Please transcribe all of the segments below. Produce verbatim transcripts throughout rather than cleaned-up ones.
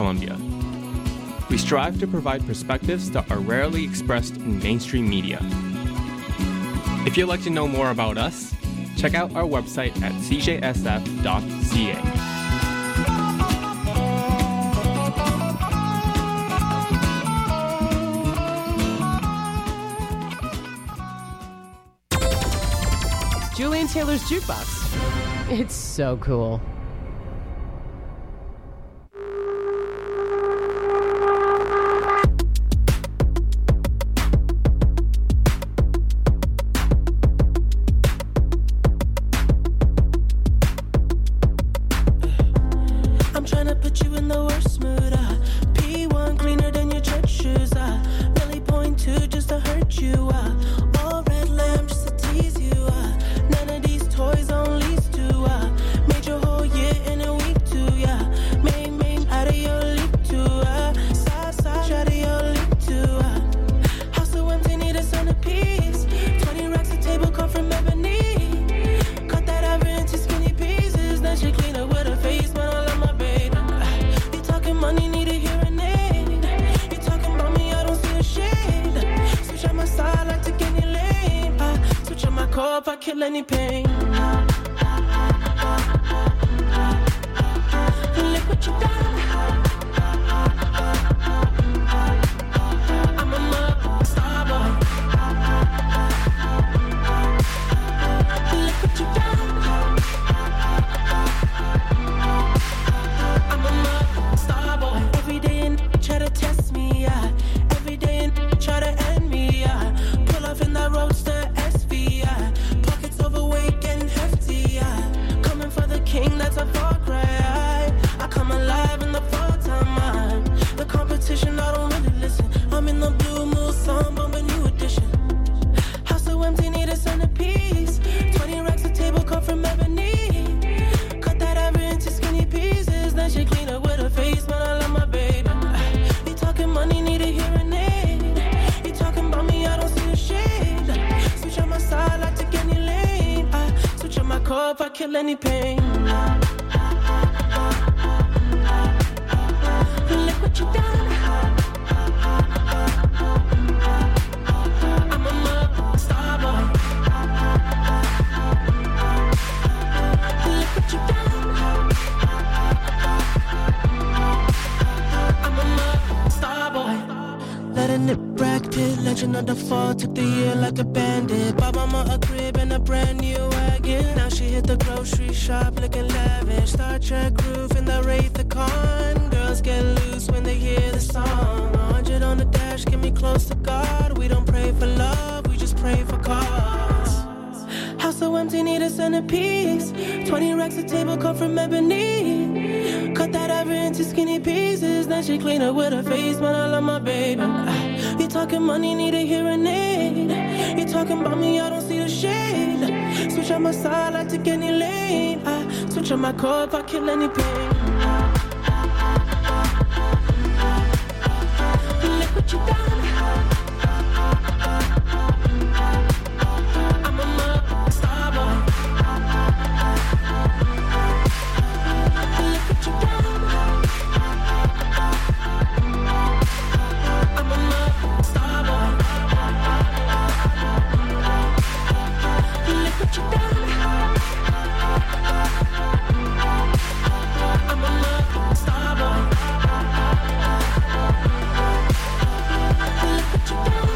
Columbia. We strive to provide perspectives that are rarely expressed in mainstream media. If you'd like to know more about us, check out our website at c j s f dot c a. Julian Taylor's Jukebox. It's so cool. I'm trying to put you in the worst mood. Uh, P one cleaner than your church shoes. Uh, really point two just to hurt you. Uh, all red lamb just to tease you. Uh, none of these toys on lease to. Uh, made your whole year in a week too. Yeah, main main out of your league too. Uh, side side out of your league too. Uh, house so empty, need a centerpiece. Twenty racks a table come from ebony. Cut that ever into skinny pieces. Then she clean up with her face, man. I love my baby. Uh, you talking money, need a hearing aid. You talking about me, I don't see a shade. Switch on my side, like to get any lane. Uh, switch on my core if I kill any pain. Look what you done. I'm a mother star boy. Look what you done. I'm a mother star boy. Every day and try to test me, yeah. Every day and try to end me, yeah. Pull off in that roadster S V, yeah. Pockets overweight, getting hefty, yeah. Coming for the king, that's a far cry. I come alive in the fall time, man. The competition, I don't really listen. I'm in the blue moon song, bumping new edition. House so empty, need a centerpiece. Twenty racks a table come from ebony. Cut that ever into skinny pieces. Then she clean up with her face, man. I love my baby. You talking money, need a hearing aid. You talking about me, I don't see a shade. Switch on my side, like to get any lane. I switch on my core if I kill any pain. Look what you done. I'm a mother star boy. Look what you done. I'm a mother star boy. Let a nip bracket, legend of the fall. Took the year like a bandit. Bought mama a crib and a brand new wagon. Now she hit the grocery shop looking lavish. Star Trek roof in the Wraith the Con. Girls get loose when they hear the song. one hundred on the dash, get me close to God. We don't pray for love, we just pray for cause. House so empty, need a centerpiece. Twenty racks a table come from ebony. Cut that ever into skinny pieces. Then she clean up with her face, man. I love my baby. Uh, you talking money, need a hearing aid. You talking about me, I don't see the shade. Switch on my side, like to get any lane. I switch on my core if I kill any pain. Look what you done. I'm a mother star boy. Look what you done. I'm a mother star boy. Look what you done. I'm a mother star boy. Look what you done.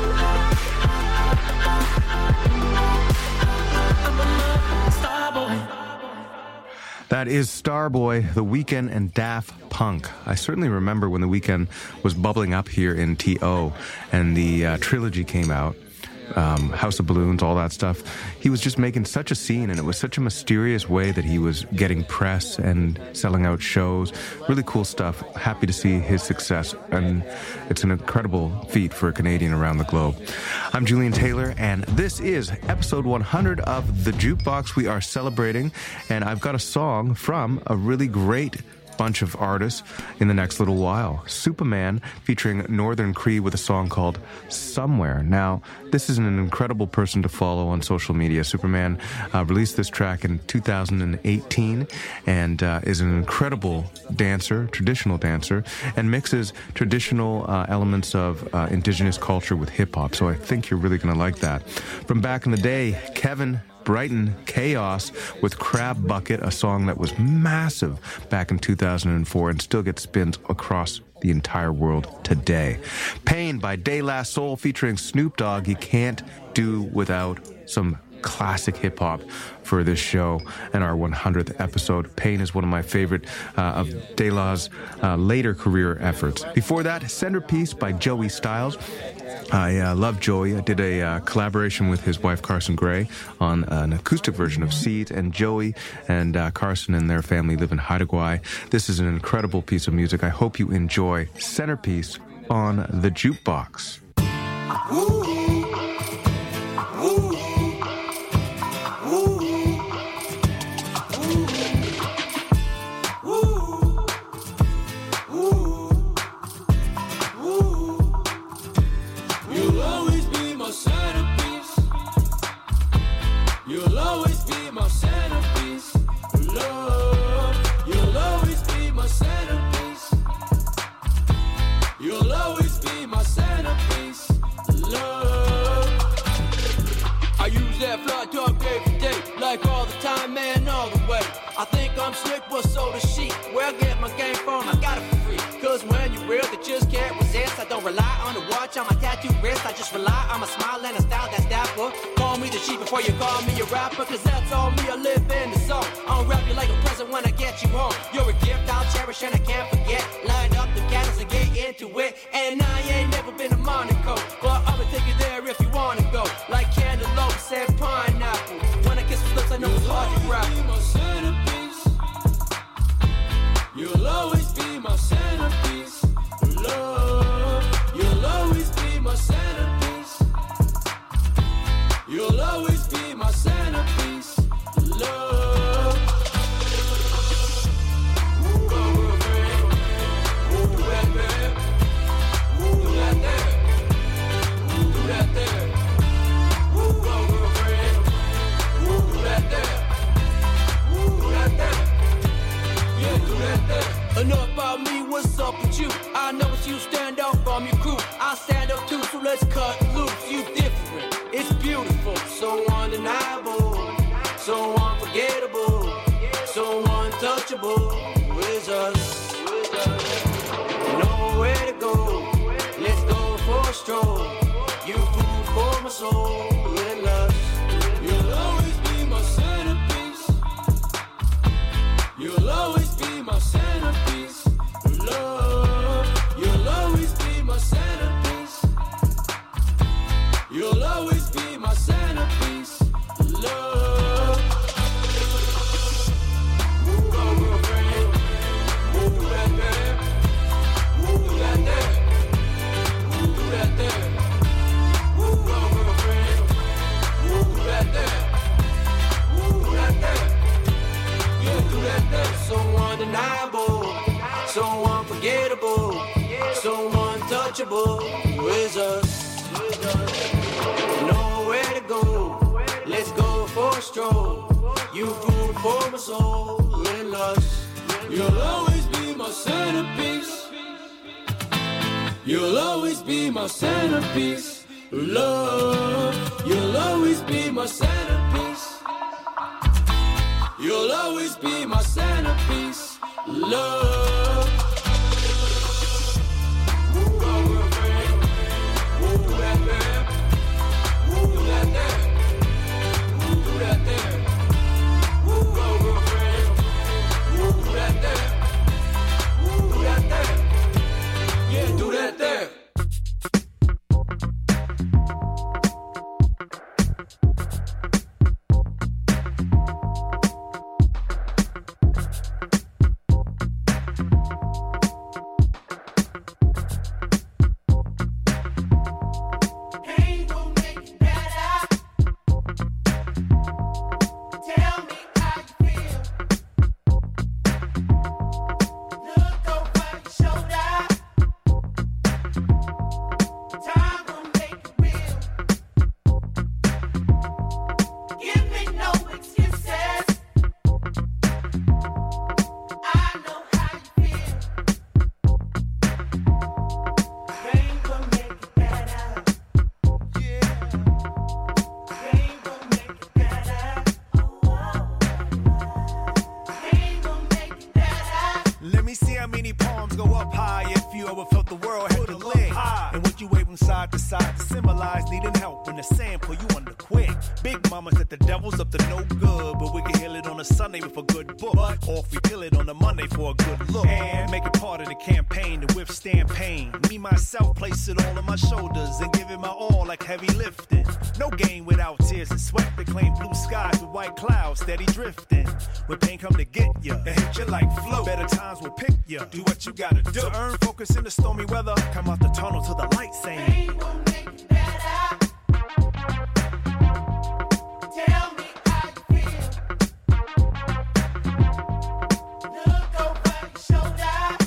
I'm a mother star boy. That is Starboy, The Weeknd, and Daft Punk. I certainly remember when The Weeknd was bubbling up here in T O and the uh, trilogy came out. Um, House of Balloons, all that stuff. He was just making such a scene, and it was such a mysterious way that he was getting press and selling out shows. Really cool stuff. Happy to see his success, and it's an incredible feat for a Canadian around the globe. I'm Julian Taylor, and this is episode one hundred of The Jukebox. We are celebrating, and I've got a song from a really great bunch of artists in the next little while. Superman featuring Northern Cree with a song called Somewhere. Now, this is an incredible person to follow on social media. Superman uh, released this track in two thousand eighteen and uh, is an incredible dancer, traditional dancer, and mixes traditional uh, elements of uh, indigenous culture with hip-hop. So I think you're really going to like that. From back in the day, Kevin Brighton Chaos with Crab Bucket, a song that was massive back in two thousand four and still gets spins across the entire world today. Pain by De La Soul featuring Snoop Dogg. You can't do without some classic hip-hop for this show and our one hundredth episode. Pain is one of my favorite uh, of De La's uh, later career efforts. Before that, Centerpiece by Joey Styles. I uh, love Joey. I did a uh, collaboration with his wife Carson Gray on an acoustic version of Seeds, and Joey and uh, Carson and their family live in Haida Gwaii. This is an incredible piece of music. I hope you enjoy Centerpiece on the Jukebox. Ooh. Ooh. Like all the time, man, all the way. I think I'm slick, but so does she. Where I get my game from, I got it for free. Cause when you're real, they just can't resist. I don't rely on the watch on my tattoo wrist. I just rely on my smile and a style that's dapper. Call me the sheep before you call me a rapper. Cause that's all me, I live in the song. I'll wrap you like a present when I get you home. You're a gift I'll cherish and I can't forget. Line up the candles and get into it. And I ain't never been to Monaco, but I'ma take you there if you wanna go. Like cantaloupe, said pineapple. When I kiss with lips, I know it's hard to grab. You'll always be my centerpiece, love. You'll always be my centerpiece. You'll always be my centerpiece, love. Ooh, girlfriend. Ooh, that there. Ooh, that there. Ooh, that there. Ooh, girlfriend. Ooh, that there. Ooh, that there. Enough about me, what's up with you? I know it's you, stand out from your crew. I stand up too, so let's cut loose. You different, it's beautiful, so undeniable, so unforgettable, so untouchable. With us, nowhere to go. Let's go for a stroll. You food for my soul, with lust. You'll always be my centerpiece. You'll always be my centerpiece, love. You'll always be my centerpiece. You'll always be my centerpiece, love. Ooh, girlfriend. Ooh, that there. Ooh, that there. Ooh, that there. Ooh, girlfriend. Ooh, that there. Ooh, that there. Yeah, do that there. So undeniable, so unforgettable, so untouchable. With us, nowhere to go. Let's go for a stroll. You food for my soul, with lust. You'll always be my centerpiece. You'll always be my centerpiece, love. You'll always be my centerpiece. You'll always be my centerpiece, love. Ooh, girlfriend. Ooh, that there. Ooh, that there. Ooh, that there. Ooh, girlfriend. Ooh, that there. Ooh, that there. Yeah, do that there. you ever felt the world had to leg? And what you wave from side to side to symbolize needing help when the sand pull you under quick. Big mama said the devil's up to no good, but we can heal it on a Sunday with a good book. Or if we kill it on a Monday for a good look. And make it part of the campaign to withstand pain. Me, myself, place it all on my shoulders and give it my all like heavy lifting. No game without tears and sweat. They claim blue skies with white clouds steady drifting. When pain come to get ya, and hit you like flow. Better times will pick ya. Do what you gotta do. To earn focus in the stormy weather. Come out the tunnel to the light saying, pain will make it better. Tell me how you feel. Look over your shoulder.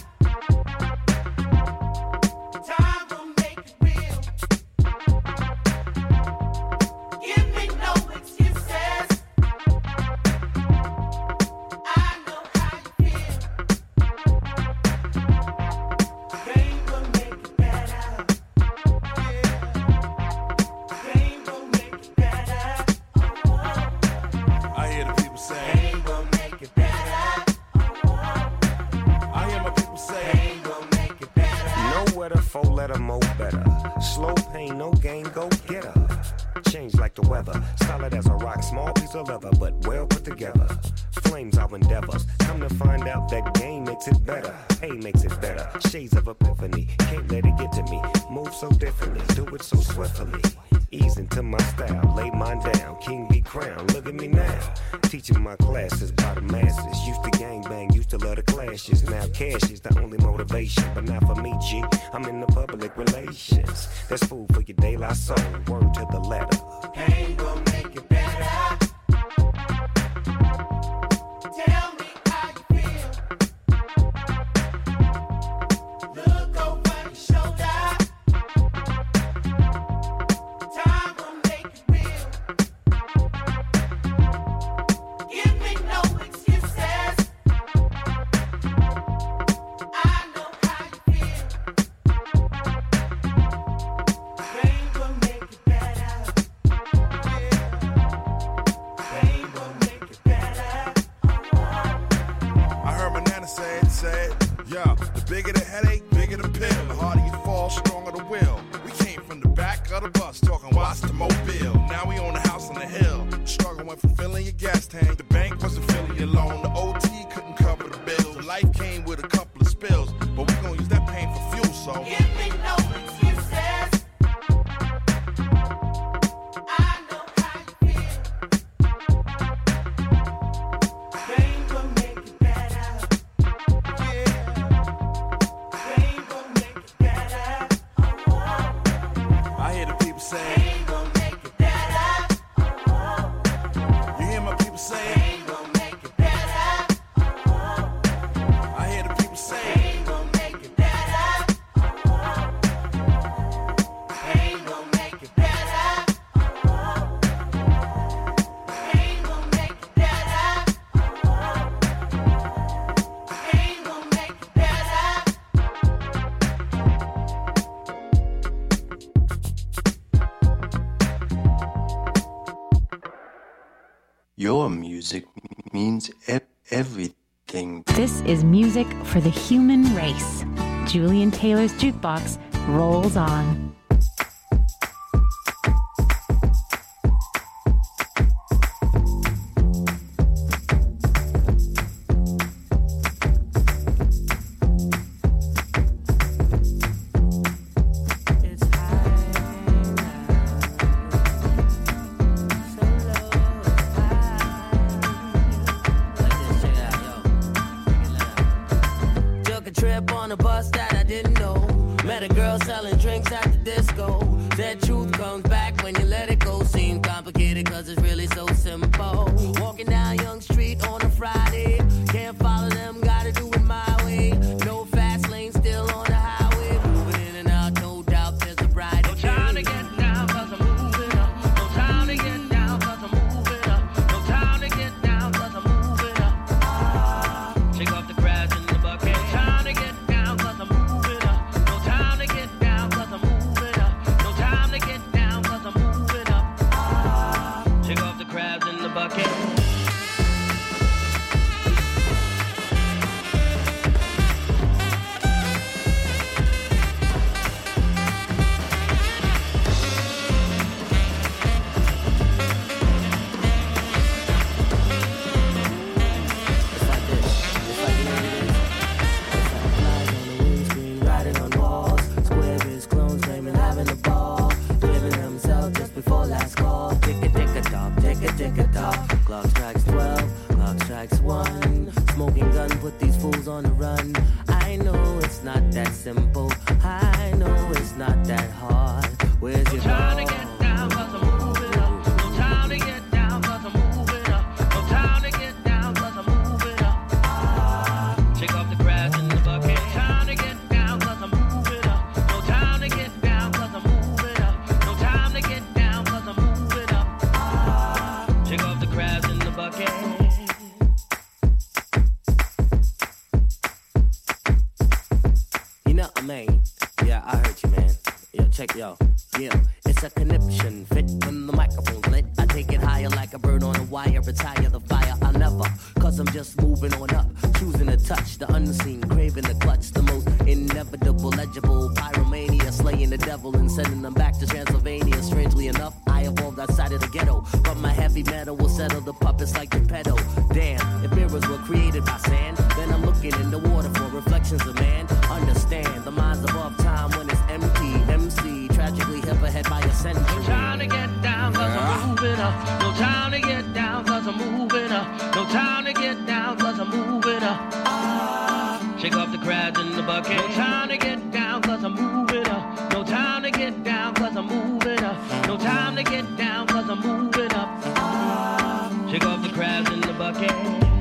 Time will make it real. Give me no excuses. I know how you feel. Pain will make it better. Pain will make it better. I hear the people say, Pain will make it better. I hear my people say, Pain will make it better. Nowhere to four letter mo better. Slow pain, no gain, go get her. Change like the weather, solid as a rock, small piece of leather, but well put together. Flames our endeavors, come to find out that game makes it better. Hey makes it better, shades of epiphany, can't let it get to me. Move so differently, do it so swiftly. Ease into my style, lay mine down, king be crowned, look at me now. Teaching my classes by the masses, used to gangbang, used to love the clashes. Now cash is the only motivation, but not for me, G, I'm in the public relations. That's food for your De La Soul, word to the letter. Pain will make it better. Tell me how you feel. Look over your shoulder. Time will make it real. Give me no excuses. I know how you feel. Pain will make it better. Pain will make it better. I heard my nana say it, say it, yeah, the bigger the headache, bigger the pill. The harder you fall, stronger the will. We came from the back of the bus, talking watch the mobile. Now we own a house on the hill. Struggle went from filling your gas tank. The bank wasn't filling your loan. The O T couldn't cover the bills. The life came with a couple of spills, but we gon' use that pain for fuel, so Give me no excuses. I know how you feel. Pain will make it better. Pain will make it better. I hear the people say, Pain will make it better. you hear my people say, Pain will make it better. I hear the people say, Pain will make it better. Pain will make it better. Pain will make it better. Pain will make it better. Your music means e- everything. This is music for the human race. Julian Taylor's Jukebox rolls on. It's high now, so low, it's high. Like this, check it out, yo. Check it out. Took a trip on a bus that I didn't know. Met a girl selling drinks at the disco. That truth comes back when you let it go. Seems complicated cause it's really so simple. Walking down Young Street on a Friday. Can't follow them, gotta do it my way. No fast lane, still on the highway. Moving in and out, no doubt there's a brighter day. No time to get down cause I'm moving up. No time to get down cause I'm moving up. No time to get down cause I'm moving up. Ah, shake off the grass in the bucket. No time to get down cause I'm moving up. No time to get down cause I'm moving up. No time to get down cause I'm moving up. Ah, shake off the simple. I know it's not that hard. Where's your Trying to get down, cause I'm moving up. No time to get down, cause I'm moving up. No time to get down, cause I'm moving up. Ah, shake off the grass in the bucket. No time to get down, cause I'm moving up. No time to get down, cause I'm moving up. No time to get down, cause I'm moving up. Ah, shake off the grass in the bucket. You know what I mean? Yeah, I heard you, man. Yo, check yo. Yeah, it's a conniption fit when the microphone's lit. I take it higher like a bird on a wire. Retire the fire, I'll never. Cause I'm just moving on up. Choosing to touch the unseen, craving the clutch. The most inevitable, legible pyromania. Slaying the devil and sending them back to Transylvania. Strangely enough, I evolved outside of the ghetto. But my heavy metal will settle the puppets like Geppetto. Damn, if mirrors were created by sand, then I'm looking in the water for reflections of man. Understand, the mind's above time when it's empty. M C, tragically hip ahead by a century. No time to get down, cause I'm moving up. No time to get down, cause I'm moving up. No time to get down, cause I'm moving up. Ah, shake off the crabs in the bucket. No time to get down, cause I'm moving up. No time to get down, cause I'm moving up. No time to get down, cause I'm moving up. Ah, shake off the crabs in the bucket.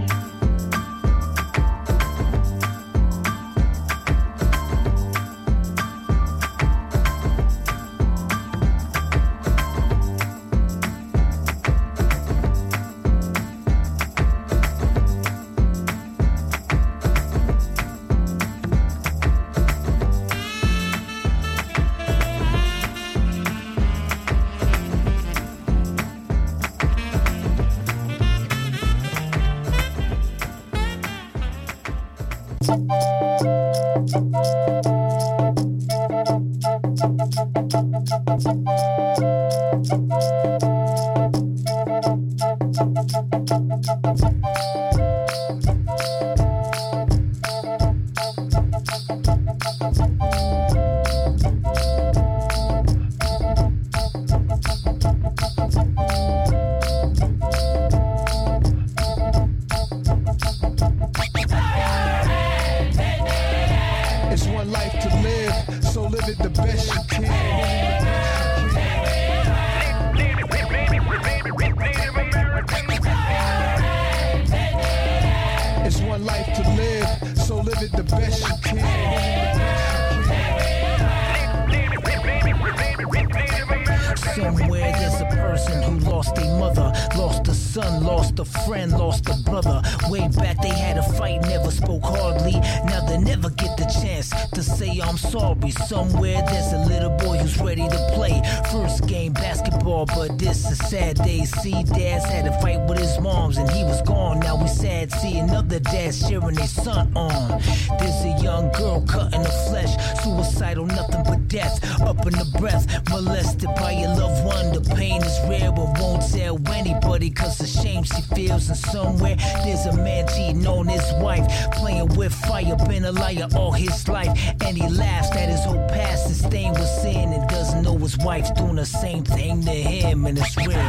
Somewhere there's a little boy who's ready to play. First game basketball, but this is sad day. See, dads had a fight with his moms and he was gone. Now we sad, see another dad cheering their son on. There's a young girl cut in the flesh, suicidal, nothing but death. Up in the breath, molested by your loved one. The pain is rare but won't tell anybody cause the shame she feels. And somewhere there's a man cheating on his wife, playing with fire, been a liar all his life. And he laughs at his whole past is stained with sin and doesn't know his wife's doing the same thing to him, and it's real.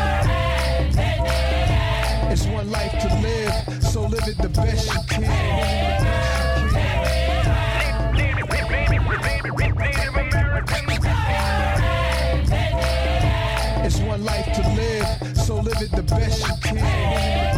It's one life to live, so live it the best you can. It's one life to live, so live it the best you can.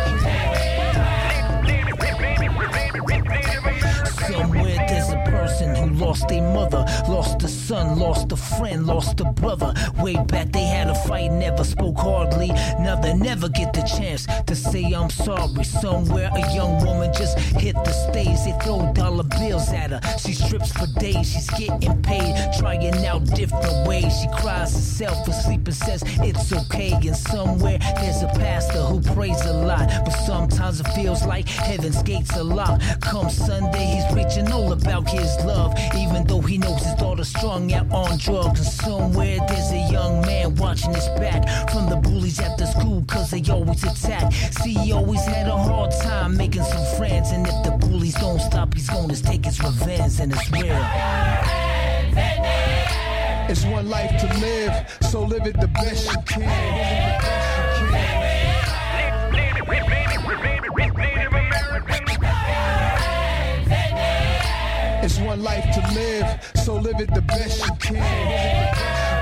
Somewhere there's a person who lost a mother, lost a son, lost a friend, lost a brother. Way back they had a fight, never spoke hardly. Now they never get the chance to say I'm sorry. Somewhere a young woman just hit the stage, they throw dollar bills at her. She strips for days, she's getting paid, trying out different ways. She cries herself asleep and says it's okay. And somewhere there's a pastor who prays a lot, but sometimes it feels like heaven's gates are locked. Come Sunday he's preaching all about his love, even though he knows his daughter's strung out on drugs. And somewhere there's a young man watching his back from the bullies after school cause they always attack. See, he always had a hard time making some friends, and if the bullies don't stop he's gonna take his revenge, and it's real. It's one life to live, so live it the best you can. It's one life to live, so live it the best you can.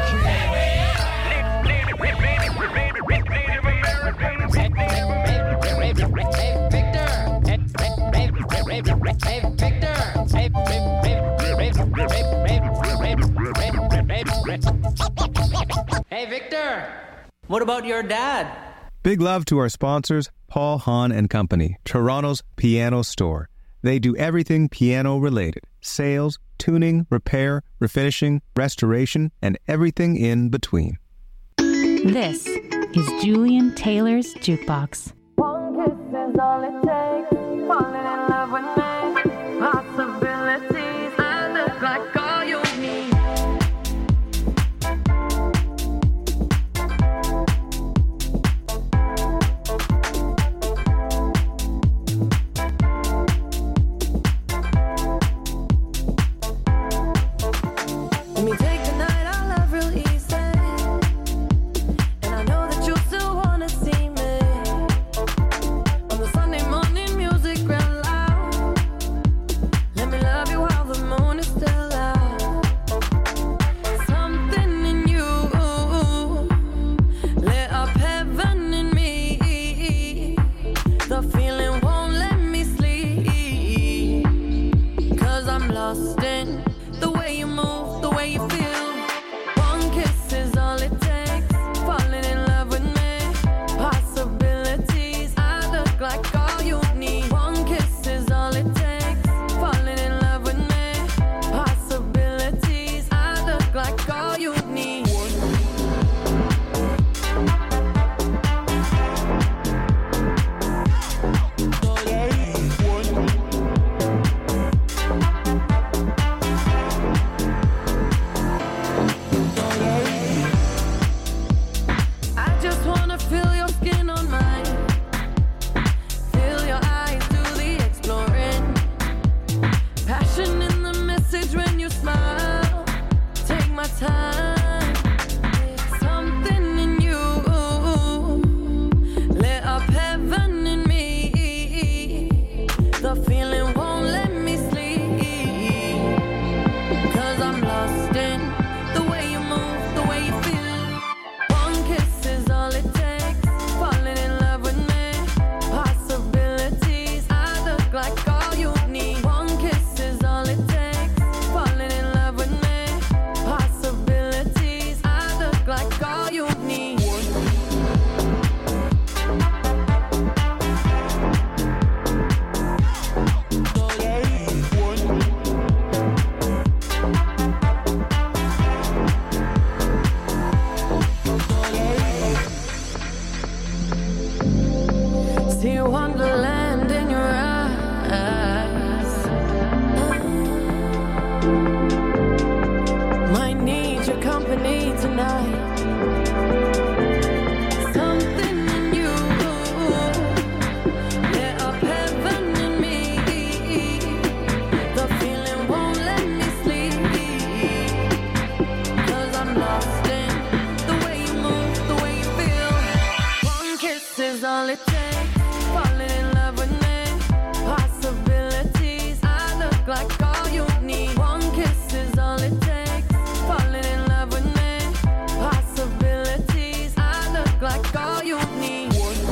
Hey, Victor, what about your dad? Big love to our sponsors, Paul Hahn and Company, Toronto's piano store. They do everything piano-related. Sales, tuning, repair, refinishing, restoration, and everything in between. This is Julian Taylor's Jukebox. One kiss is all it takes. Falling in love with me. Possibilities. I look like all you need. Let me take the night I love real easy. And I know that you still wanna see me. On the Sunday morning music real loud. Let me love you while the moon is still out. Something in you lit up heaven in me. The feeling won't let me sleep. Cause I'm lost in the way you move, the way you feel. One kiss is all it takes. Falling in love with me. Possibilities. I look like all you need. One kiss is all it takes. Falling in love with me. Possibilities. I look like all you need. I just wanna feel your skin on mine. Feel your eyes do the exploring. Passion in the message when you smile. Take my time. Something in you lit up heaven in me. The feeling won't let me sleep. Cause I'm lost in the way you move, the way you feel. One kiss is all it takes. Falling in love with me. Possibilities. I look like all you need. One kiss is all it takes. Falling in love with me. Possibilities. I look like all you need. See wonderland in your eyes. Might need your company tonight. Something in you lit up heaven in me. The feeling won't let me sleep. Cause I'm lost in the way you move, the way you feel. One kiss is all it takes. Falling in love with me. Possibilities. I look like all you need. One kiss is all it takes. Falling in love with me. Possibilities. I look like all you need.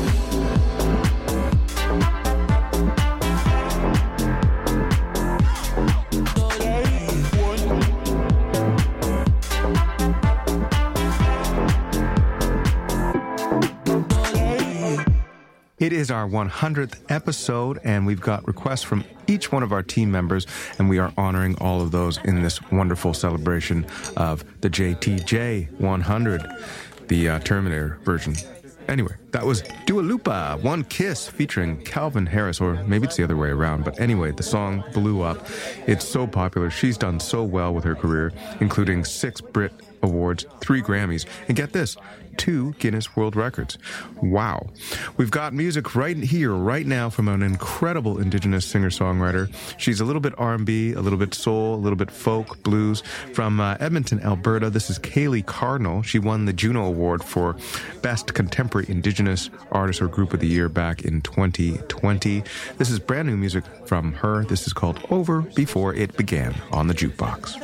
It is our one hundredth episode, and we've got requests from each one of our team members, and we are honoring all of those in this wonderful celebration of the J T J one hundred, the uh, Terminator version. Anyway, that was Dua Lipa, One Kiss, featuring Calvin Harris, or maybe it's the other way around. But anyway, the song blew up. It's so popular. She's done so well with her career, including six Brit Awards, three Grammys, and get this, two Guinness World Records. Wow. We've got music right here, right now, from an incredible Indigenous singer-songwriter. She's a little bit R and B, a little bit soul, a little bit folk, blues. From uh, Edmonton, Alberta, this is Kaylee Cardinal. She won the Juno Award for Best Contemporary Indigenous Artist or Group of the Year back in twenty twenty. This is brand new music from her. This is called Over Before It Began on the Jukebox.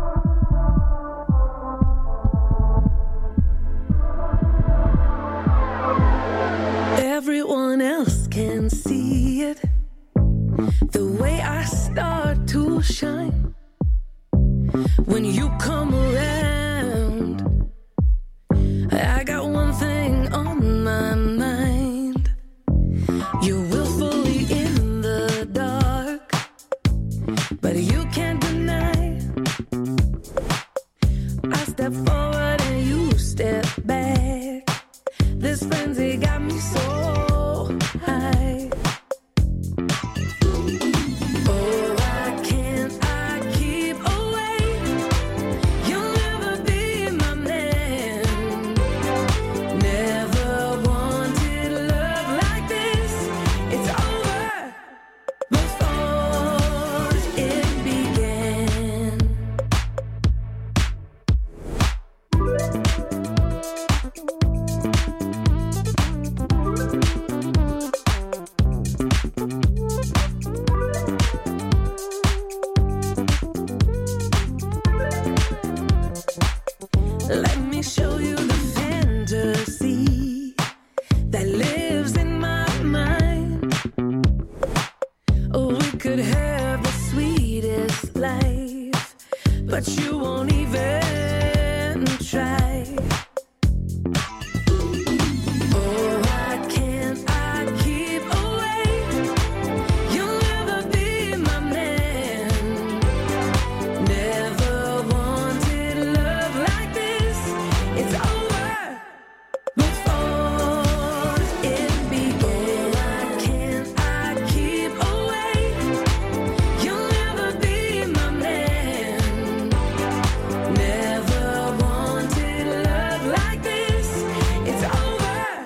Everyone else can see it, the way I start to shine when you come around. I got one thing on my mind. You're willfully in the dark, but you can't deny. I step forward and you step back. This frenzy got me so high. Oh, why can't I keep away? You'll never be my man. Never wanted love like this. It's over before it began. Let me show you the fantasy that lives in my mind. Oh, we could have the sweetest life, but you won't even try. Oh, why can't I keep away? You'll never be my man. Never wanted love like this. It's over before it began. Why can't I keep away? You'll never be my man. Never wanted love like this. It's over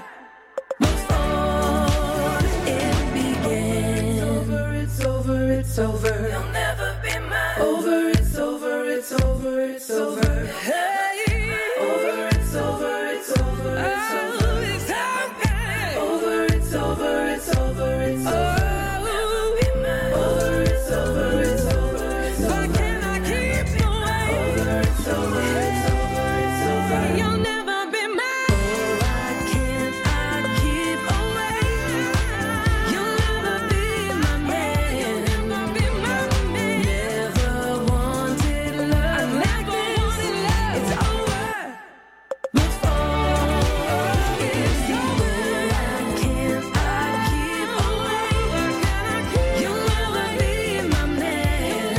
before it began. It's over, it's over, it's over. You'll never be mine. Over, it's over, it's over, it's over. Hey, over, it's over, it's over, it's over. It's over, it's over, it's over, it's over. Never be mine. Over, it's over, it's over, it's over. Why can't I keep you away? Over, it's over, it's over, it's over. You'll never be mine. Oh, why can't I keep away? You'll never be my man. Never be my man. Never wanted love like this. It's over before it's over. Why can't I keep away? You'll never be my man.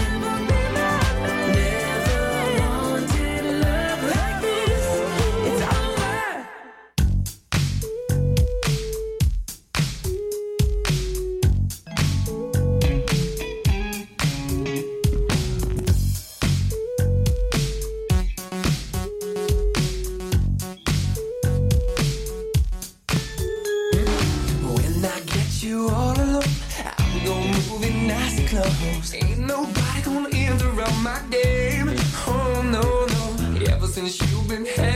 Never wanted love like this. It's over. When I get you all alone, I'm gonna move in nice and close. Ain't nobody gonna interrupt my game. Oh no, no. Ever since you've been